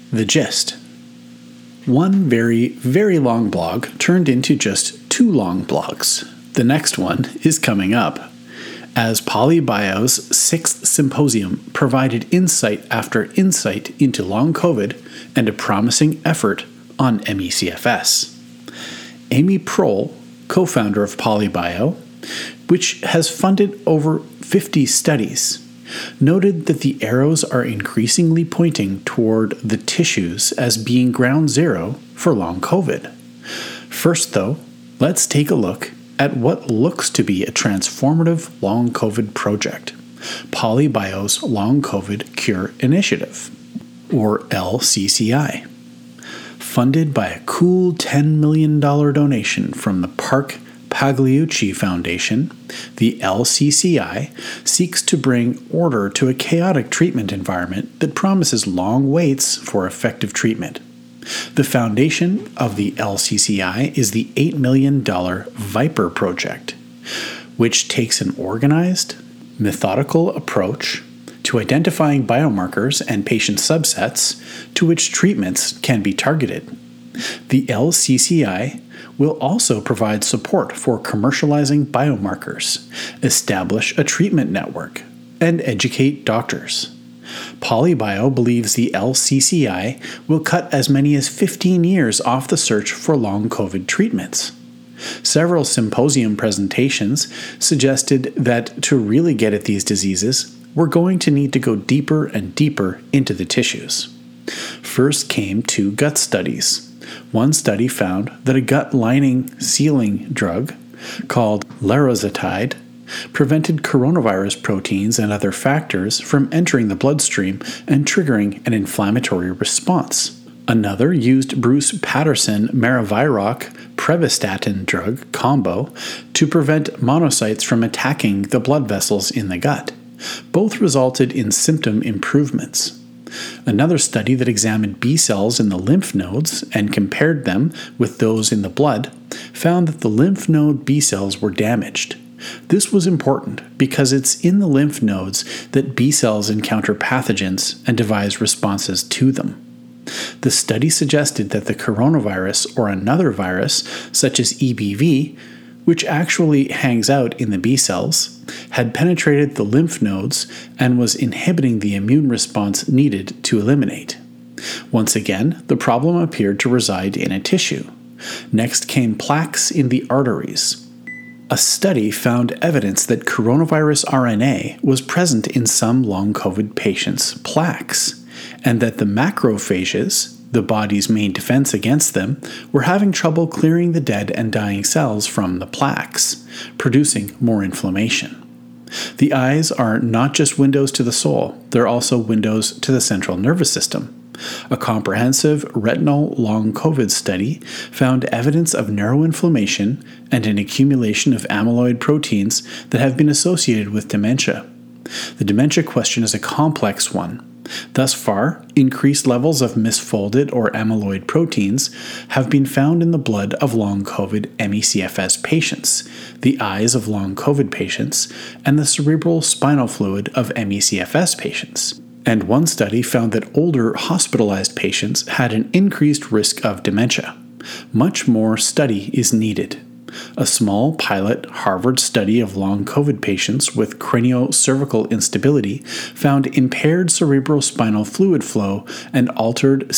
The gist. One very, very long blog turned into just 2 long blogs. The next one is coming up, as PolyBio's 6th symposium provided insight after insight into long COVID and a promising effort on ME/CFS. Amy Prohl, co-founder of PolyBio, which has funded over 50 studies, noted that the arrows are increasingly pointing toward the tissues as being ground zero for long COVID. First, though, let's take a look at what looks to be a transformative long COVID project, PolyBio's Long COVID Cure Initiative, or LCCI. Funded by a cool $10 million donation from the Park Pagliucci Foundation, the LCCI seeks to bring order to a chaotic treatment environment that promises long waits for effective treatment. The foundation of the LCCI is the $8 million VIPER project, which takes an organized, methodical approach to identifying biomarkers and patient subsets to which treatments can be targeted. The LCCI will also provide support for commercializing biomarkers, establish a treatment network, and educate doctors. PolyBio believes the LCCI will cut as many as 15 years off the search for long COVID treatments. Several symposium presentations suggested that to really get at these diseases, we're going to need to go deeper and deeper into the tissues. First came 2 gut studies. One study found that a gut lining sealing drug called larazotide prevented coronavirus proteins and other factors from entering the bloodstream and triggering an inflammatory response. Another used Bruce Patterson Maraviroc Previstatin drug combo to prevent monocytes from attacking the blood vessels in the gut. Both resulted in symptom improvements. Another study that examined B cells in the lymph nodes and compared them with those in the blood found that the lymph node B cells were damaged. This was important because it's in the lymph nodes that B cells encounter pathogens and devise responses to them. The study suggested that the coronavirus or another virus, such as EBV, which actually hangs out in the B cells, had penetrated the lymph nodes and was inhibiting the immune response needed to eliminate. Once again, the problem appeared to reside in a tissue. Next came plaques in the arteries. A study found evidence that coronavirus RNA was present in some long COVID patients' plaques, and that the macrophages, the body's main defense against them, were having trouble clearing the dead and dying cells from the plaques, producing more inflammation. The eyes are not just windows to the soul, they're also windows to the central nervous system. A comprehensive retinal long COVID study found evidence of neuroinflammation and an accumulation of amyloid proteins that have been associated with dementia. The dementia question is a complex one. Thus far, increased levels of misfolded or amyloid proteins have been found in the blood of long COVID ME/CFS patients, the eyes of long COVID patients, and the cerebral spinal fluid of ME/CFS patients. And one study found that older hospitalized patients had an increased risk of dementia. Much more study is needed. A small pilot Harvard study of long COVID patients with craniocervical instability found impaired cerebral spinal fluid flow and altered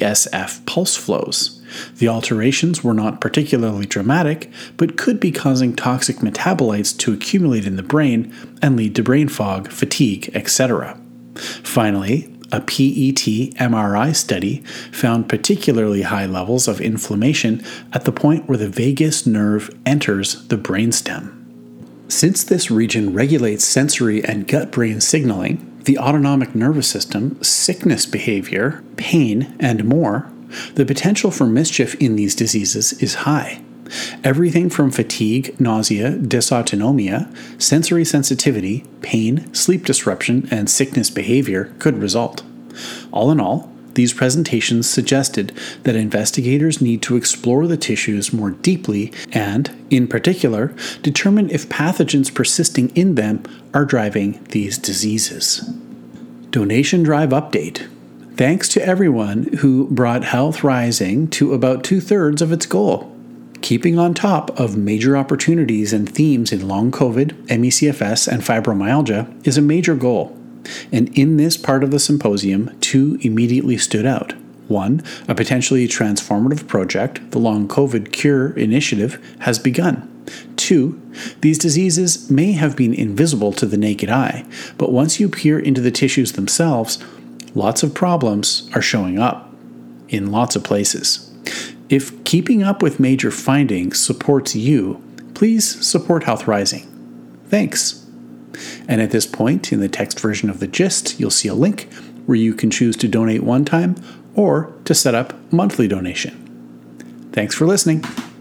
CSF pulse flows. The alterations were not particularly dramatic, but could be causing toxic metabolites to accumulate in the brain and lead to brain fog, fatigue, etc. Finally, a PET MRI study found particularly high levels of inflammation at the point where the vagus nerve enters the brainstem. Since this region regulates sensory and gut-brain signaling, the autonomic nervous system, sickness behavior, pain, and more, the potential for mischief in these diseases is high. Everything from fatigue, nausea, dysautonomia, sensory sensitivity, pain, sleep disruption, and sickness behavior could result. All in all, these presentations suggested that investigators need to explore the tissues more deeply and, in particular, determine if pathogens persisting in them are driving these diseases. Donation drive update. Thanks to everyone who brought Health Rising to about 2/3 of its goal. Keeping on top of major opportunities and themes in long COVID, ME/CFS, and fibromyalgia is a major goal. And in this part of the symposium, 2 immediately stood out. 1, a potentially transformative project, the Long COVID Cure Initiative, has begun. 2, these diseases may have been invisible to the naked eye, but once you peer into the tissues themselves, lots of problems are showing up in lots of places. If keeping up with major findings supports you, please support Health Rising. Thanks. And at this point, in the text version of the gist, you'll see a link where you can choose to donate one time or to set up monthly donation. Thanks for listening.